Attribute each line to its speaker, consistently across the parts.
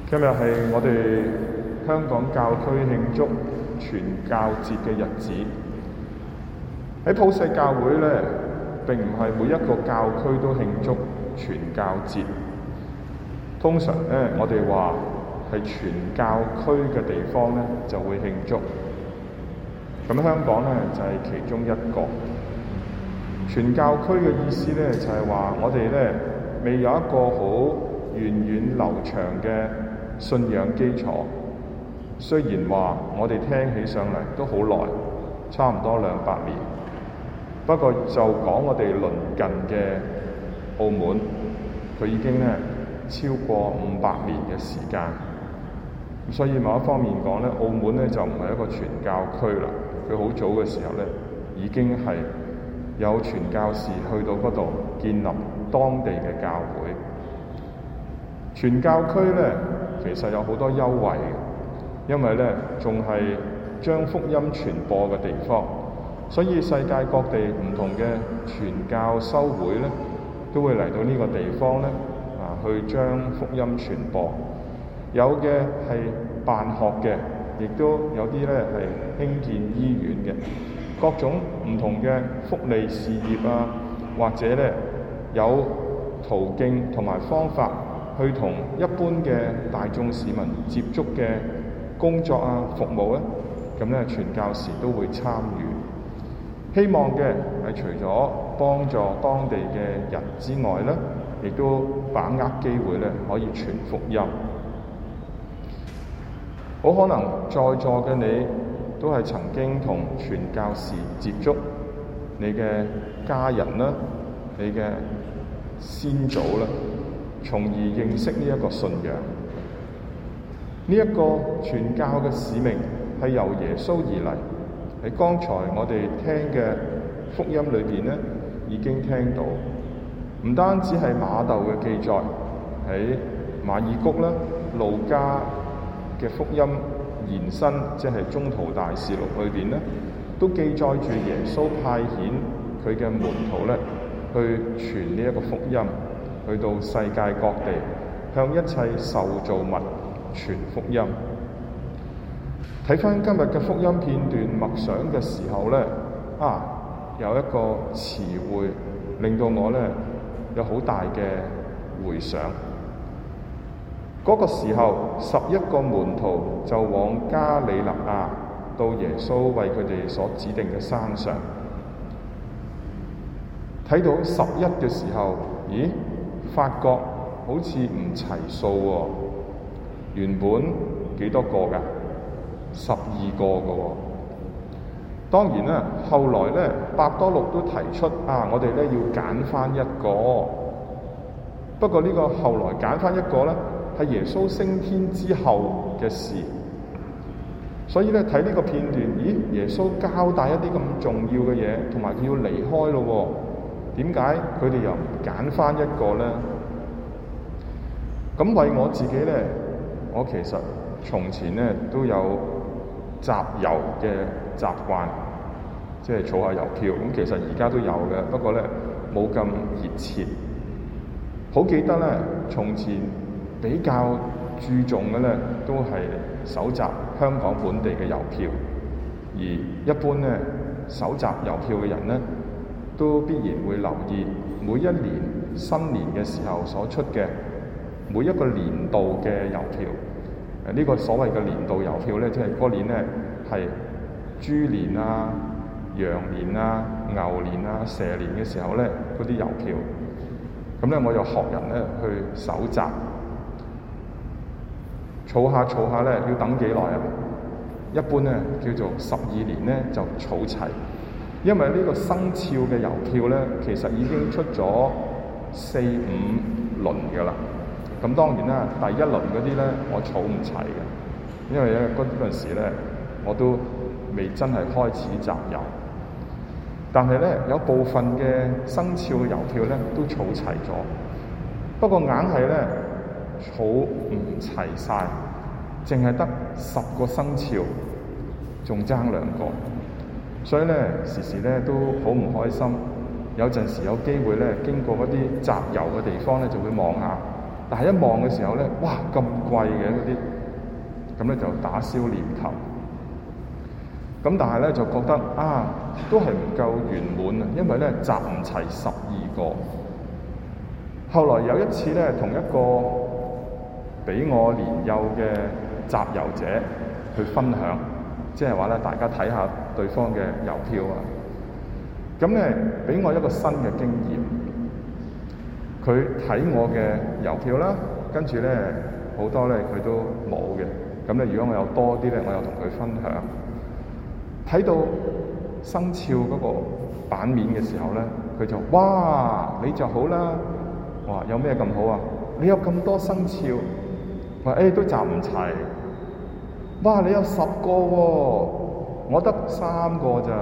Speaker 1: 今日係我哋香港教區慶祝傳教節嘅日子。喺普世教會咧，並唔係每一個教區都慶祝傳教節。通常咧，我哋話係傳教區嘅地方咧，就會慶祝。咁香港咧就係其中一個。傳教區嘅意思咧，就係話我哋咧未有一個好源遠流長嘅信仰基礎。雖然話我哋聽起上嚟都好耐，差唔多200年。不過就講我哋鄰近嘅澳門，佢已經咧超過500年嘅時間。所以某一方面講咧，澳門咧就唔係一個傳教區啦。佢好早嘅時候咧，已經係有傳教士去到嗰度建立當地嘅教會。傳教區咧其實有好多優惠嘅，因為咧仲係將福音傳播嘅地方，所以世界各地唔同嘅傳教修會咧都會嚟到呢個地方咧去將福音傳播。有嘅係辦學嘅，亦都有啲咧係興建醫院嘅，各種唔同嘅福利事業啊，或者咧有途徑同埋方法去同一般嘅大眾市民接觸嘅工作啊、服務咧，咁咧傳教士都會參與。希望嘅係除咗幫助當地嘅人之外咧，亦都把握機會咧可以傳福音。好可能在座嘅你都係曾經同傳教士接觸，你嘅家人啦，你嘅先祖啦，從而認識呢一個信仰。呢一個傳教嘅使命係由耶穌而嚟。喺剛才我哋聽嘅福音裏邊咧，已經聽到，唔單止係馬竇嘅記載，喺馬爾谷啦、路加嘅福音延伸，即係宗徒大事錄裏邊咧，都記載住耶穌派遣佢嘅門徒咧，去傳呢一個福音，去到世界各地，向一切受造物傳福音。睇返今日嘅福音片段默想嘅時候咧，有一個詞彙令到我咧有好大嘅回想。嗰個時候，11個門徒就往加里肋亞到耶穌為佢哋所指定嘅山上。睇到11嘅時候，發覺好似唔齊數喎。原本幾多個㗎？12個㗎喎。當然啦，後來咧，伯多祿都提出我哋咧要揀返一個。不過呢個後來揀返一個咧，係耶穌升天之後嘅事。所以咧，睇呢個片段，耶穌交代一啲咁重要嘅嘢，同埋佢要離開咯喎。點解佢哋又唔揀返一個咧？咁為我自己咧，我其實從前咧都有集郵嘅習慣，即係儲下郵票。咁其實而家都有嘅，不過咧冇咁熱切。好記得咧，從前比較注重嘅咧，都係搜集香港本地嘅郵票。而一般咧，搜集郵票嘅人咧，都必然會留意每一年新年嘅時候所出嘅每一個年度嘅郵票。呢個所謂嘅年度郵票咧，即係嗰年咧係豬年啊、羊年啊、牛年啊、蛇年嘅時候咧，嗰啲郵票。咁咧，我就學人咧去搜集，儲下咧，要等幾耐啊？一般咧叫做12年咧就儲齊，因為呢個生肖嘅郵票咧，其實已經出咗4-5輪㗎啦。咁當然啦，第一輪嗰啲咧我儲唔齊嘅，因為咧嗰陣時咧我都未真係開始集郵。但係咧有部分嘅生肖嘅郵票咧都儲齊咗，不過硬係咧儲唔齊晒，淨係得10個生肖，仲爭2個，所以咧時時咧都好唔開心。有陣時有機會咧經過嗰啲集郵嘅地方咧，就會望下， 但係一望嘅時候咧，哇咁貴嘅嗰啲，咁咧就打消念頭。咁但係咧就覺得都係唔夠圓滿啊，因為咧集唔齊12個。後來有一次咧，同一個比我年幼嘅集郵者去分享，即係話咧大家睇下對方嘅郵票啊。咁咧俾我一個新嘅經驗，佢睇我嘅郵票啦，跟住咧好多咧佢都冇嘅。咁咧如果我有多啲咧，我又同佢分享。睇到生肖嗰個版面嘅時候咧，佢就哇你就好啦。我話有咩咁好啊？你有咁多生肖，我話都集唔齊。哇你有10個喎，我得3個咋。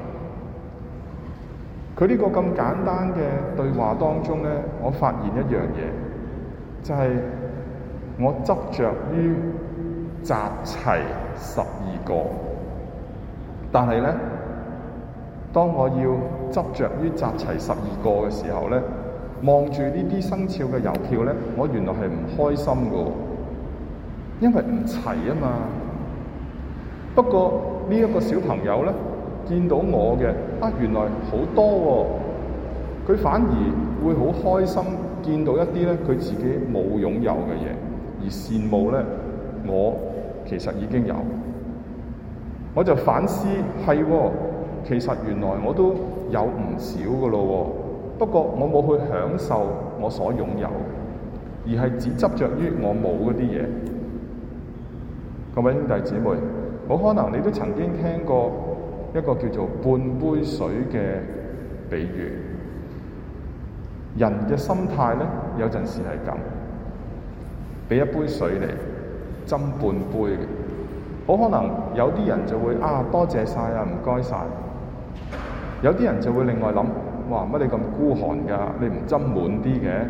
Speaker 1: 佢呢個咁簡單嘅對話當中咧，我發現一樣嘢，就係我執着於集齊12個。但係咧，當我要執着於集齊12個嘅時候咧，望住呢啲生肖嘅郵票咧，我原來係唔開心㗎，因為唔齊啊嘛。不過呢一個小朋友咧，見到我嘅原來好多喎，佢反而會好開心，見到一啲咧佢自己冇擁有嘅嘢，而羨慕咧我其實已經有。我就反思，其實原來我都有唔少㗎咯，不過我冇去享受我所擁有，而係只執着於我冇嗰啲嘢。各位兄弟姊妹，好可能你都曾經聽過一個叫做半杯水嘅比喻。人嘅心態咧，有陣時係咁，俾一杯水嚟斟半杯嘅。好可能有啲人就會多謝晒啊，唔該晒。有啲人就會另外諗，哇乜你咁孤寒㗎？你唔斟滿啲嘅？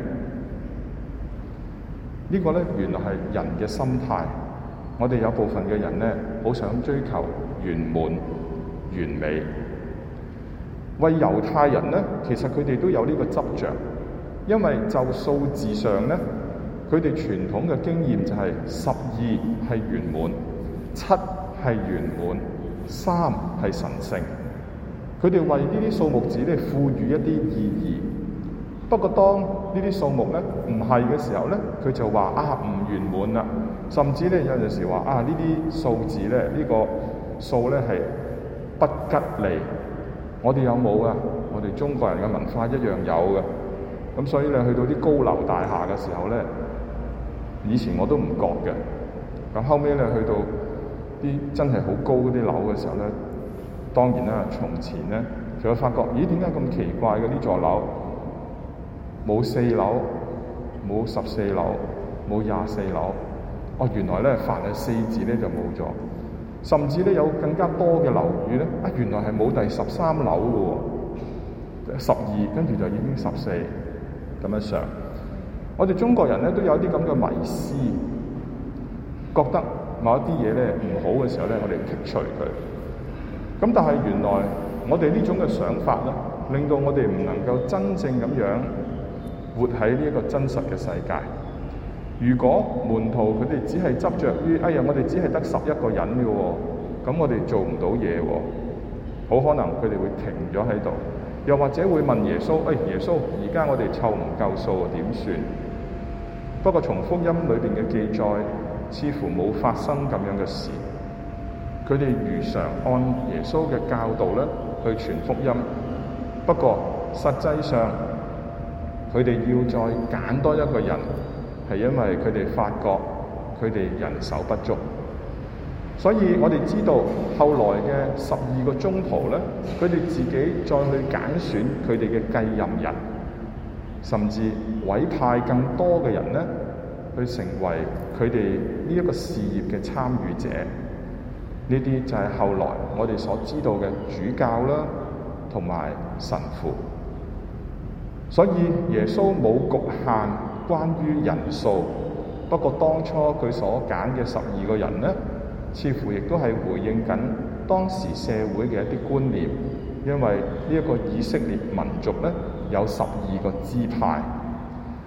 Speaker 1: 呢個咧原來係人嘅心態。我哋有部分嘅人咧，好想追求圓滿完美。為猶太人咧，其實佢哋都有呢個執着，因為就數字上咧，佢哋傳統嘅經驗就係12係圓滿。7係圓滿，3係神聖。佢哋為呢啲數目字咧賦予一啲意義。不過當呢啲數目咧唔係嘅時候咧，佢就話唔圓滿啦。甚至咧有陣時話呢啲數字咧呢個數咧係不吉利。我哋有冇啊？我哋中國人嘅文化一樣有嘅。咁所以咧去到啲高樓大廈嘅時候咧，以前我都唔覺嘅。咁後尾咧去到啲真係好高嗰啲樓嘅時候咧，當然啦，從前咧就會發覺，點解咁奇怪嘅呢座樓冇4樓，冇14樓，冇24樓？原來咧凡係4字咧就冇咗，甚至咧有更加多嘅樓宇咧，原來係冇第13樓嘅喎，12跟住就已經14咁樣上。我哋中國人咧都有啲咁嘅迷思，覺得某一啲嘢咧唔好嘅時候咧，我哋剔除佢。咁但係原來我哋呢種嘅想法咧，令到我哋唔能夠真正咁樣活喺呢一個真實嘅世界。如果門徒佢哋只係執着於，我哋只係得11個人嘅喎，咁我哋做唔到嘢喎，好可能佢哋會停咗喺度，又或者會問耶穌：耶穌，而家我哋湊唔夠數點算？不過從福音裏邊嘅記載，似乎冇發生咁樣嘅事。佢哋如常按耶穌嘅教導咧去傳福音，不過實際上佢哋要再揀多一個人，係因為佢哋發覺佢哋人手不足。所以我哋知道後來嘅12個宗徒咧，佢哋自己再去揀選佢哋嘅繼任人，甚至委派更多嘅人咧去成為佢哋呢一個事業嘅參與者。呢啲就係後來我哋所知道嘅主教啦，同埋神父。所以耶穌冇局限關於人數，不過當初佢所揀嘅12個人呢，似乎亦都係回應緊當時社會嘅一啲觀念，因為呢一個以色列民族呢，有12個支派，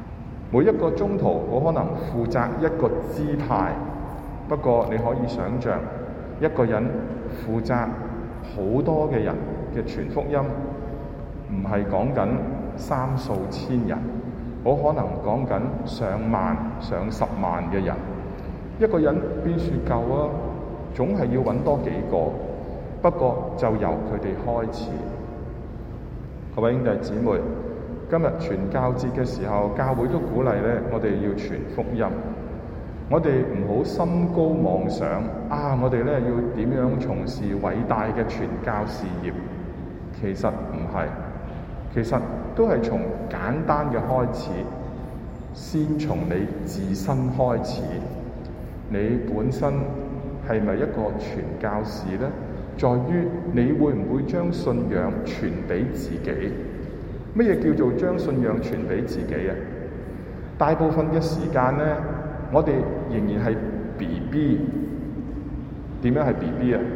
Speaker 1: 每一個宗徒好可能負責一個支派，不過你可以想像一個人負責好多嘅人嘅傳福音，唔係講緊三數千人，好可能講緊上萬、上10萬嘅人。一個人邊處夠啊？總係要揾多幾個。不過就由佢哋開始。各位兄弟姊妹，今日傳教節嘅時候，教會都鼓勵咧，我哋要傳福音。我哋唔好心高妄想啊！我哋咧要點樣從事偉大嘅傳教事業？其實唔係，其實都係從簡單嘅開始，先從你自身開始。你本身係咪一個傳教士呢？在於你會唔會將信仰傳俾自己？乜嘢叫做將信仰傳俾自己啊？大部分嘅時間呢，我哋仍然係 BB。點樣係 BB 啊？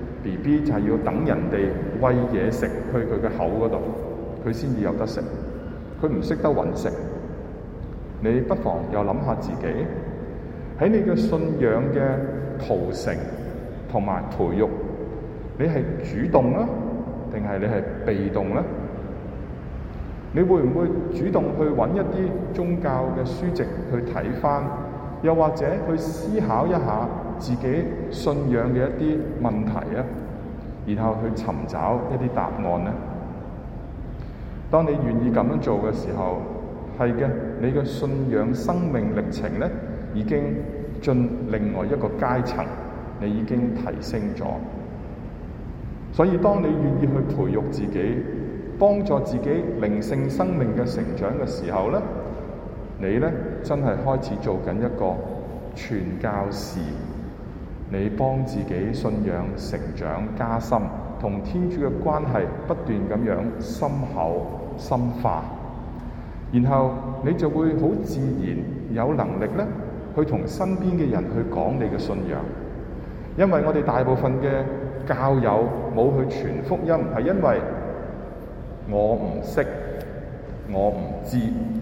Speaker 1: BB 就係要等人哋餵嘢食去佢嘅口嗰度，佢先至有得食。佢唔識得揾食。你不妨又諗下自己喺你嘅信仰嘅屠城同埋培育，你係主動啊，定係你係被動咧？你會唔會主動去揾一啲宗教嘅書籍去睇返，又或者去思考一下自己信仰嘅一啲問題啊，然後去尋找一啲答案呢？當你願意咁樣做嘅時候，係嘅，你嘅信仰生命歷程咧已經進另外一個階層，你已經提升咗。所以當你願意去培育自己，幫助自己靈性生命嘅成長嘅時候咧，你咧真係開始做緊一個傳教士。你幫自己信仰成長加深，同天主嘅關係不斷咁樣深厚深化，然後你就會好自然有能力咧去同身邊嘅人去講你嘅信仰。因為我哋大部分嘅教友冇去傳福音，係因為我唔識，我唔知，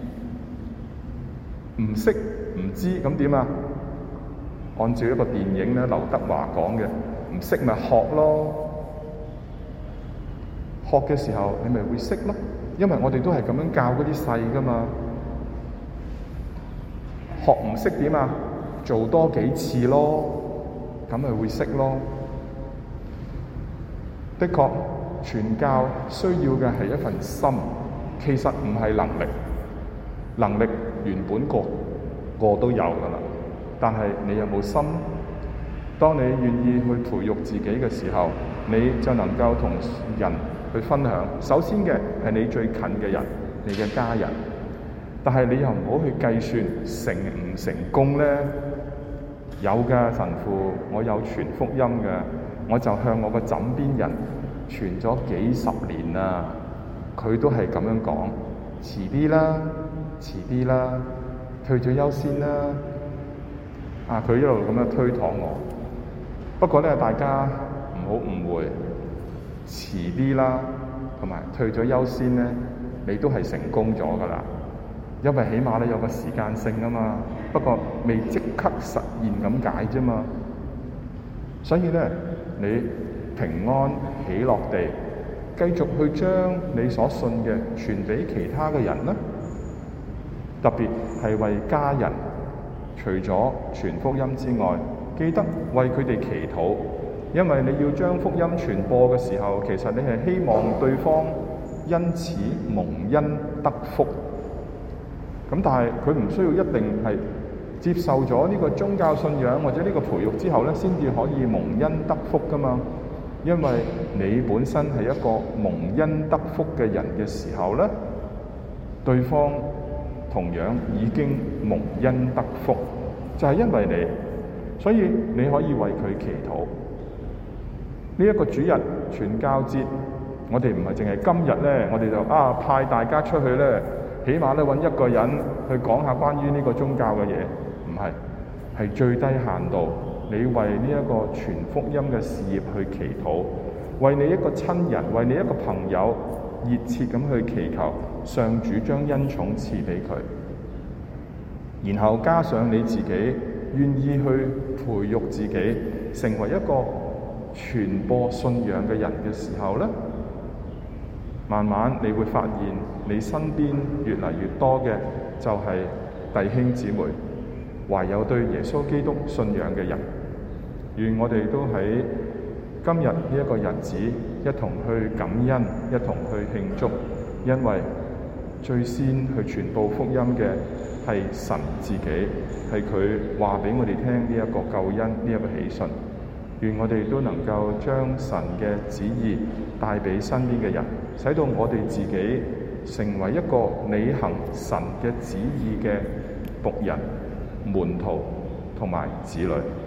Speaker 1: 唔識唔知咁點啊？按照一個電影咧，劉德華講嘅，唔識咪學咯。學嘅時候你咪會識咯，因為我哋都係咁樣教嗰啲細噶嘛。學唔識點啊？做多幾次咯，咁咪會識咯。的確，傳教需要嘅係一份心，其實唔係能力。能力原本個都有噶啦，但係你有冇心？當你願意去培育自己嘅時候，你就能夠同人去分享。首先嘅係你最近嘅人，你嘅家人。但係你又唔好去計算成唔成功咧。有㗎，神父，我有傳福音嘅，我就向我個枕邊人傳咗幾十年啦，佢都係咁樣講，遲啲啦，遲啲啦，退咗休先啦。啊，佢一路咁樣推搪我。不過咧，大家唔好誤會，遲啲啦，同埋退咗休先咧，你都係成功咗㗎啦。因為起碼咧有個時間性啊嘛，不過未即刻實現咁解啫嘛。所以咧，你平安喜樂地繼續去將你所信嘅傳俾其他嘅人啦。特別係為家人，除咗傳福音之外，記得為佢哋祈禱，因為你要將福音傳播嘅時候，其實你係希望對方因此蒙恩得福。咁但係佢唔需要一定係接受咗呢個宗教信仰或者呢個培育之後咧，先至可以蒙恩得福噶嘛。因為你本身係一個蒙恩得福嘅人嘅時候咧，對方同樣已經蒙恩得福，就係因為你，所以你可以為佢祈禱。呢一個主日傳教節，我哋唔係淨係今日咧，我哋就派大家出去咧。起碼咧揾一個人去講下關於呢個宗教嘅嘢，唔係，係最低限度，你為呢一個傳福音嘅事業去祈禱，為你一個親人，為你一個朋友，熱切咁去祈求上主將恩寵賜俾佢。 然後加上你自己願意去培育自己成為一個傳播信仰嘅人嘅時候咧，慢慢你會發現你身邊越嚟越多嘅就係弟兄姊妹懷有對耶穌基督信仰嘅人。願我哋都喺今日呢一個日子一同去感恩，一同去慶祝，因為最先去傳報福音嘅係神自己，係佢話俾我哋聽呢一個救恩，呢一個喜訊。願我哋都能夠將神嘅旨意帶俾身邊嘅人，使到我哋自己成為一個履行神嘅旨意嘅僕人、門徒同埋子女。